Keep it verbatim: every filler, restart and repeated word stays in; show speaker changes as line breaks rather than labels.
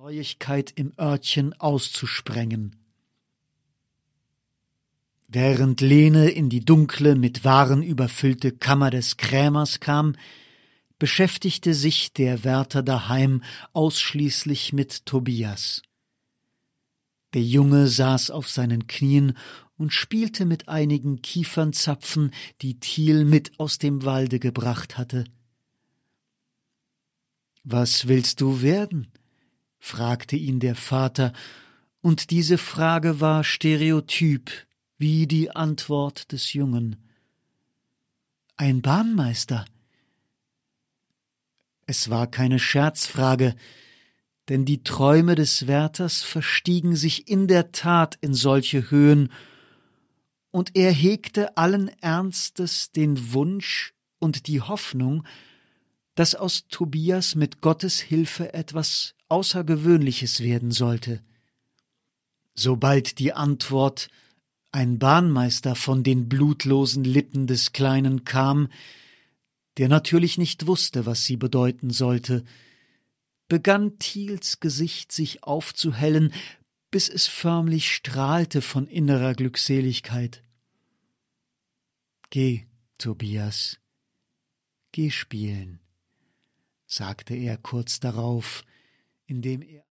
Neuigkeit im Örtchen auszusprengen. Während Lene in die dunkle, mit Waren überfüllte Kammer des Krämers kam, beschäftigte sich der Wärter daheim ausschließlich mit Tobias. Der Junge saß auf seinen Knien und spielte mit einigen Kiefernzapfen, die Thiel mit aus dem Walde gebracht hatte. »Was willst du werden?« fragte ihn der Vater, und diese Frage war stereotyp wie die Antwort des Jungen. »Ein Bahnmeister.« Es war keine Scherzfrage, denn die Träume des Wärters verstiegen sich in der Tat in solche Höhen, und er hegte allen Ernstes den Wunsch und die Hoffnung, dass aus Tobias mit Gottes Hilfe etwas Außergewöhnliches werden sollte. Sobald die Antwort »ein Bahnmeister« von den blutlosen Lippen des Kleinen kam, der natürlich nicht wusste, was sie bedeuten sollte, begann Thiels Gesicht sich aufzuhellen, bis es förmlich strahlte von innerer Glückseligkeit. »Geh, Tobias, geh spielen«, sagte er kurz darauf, indem er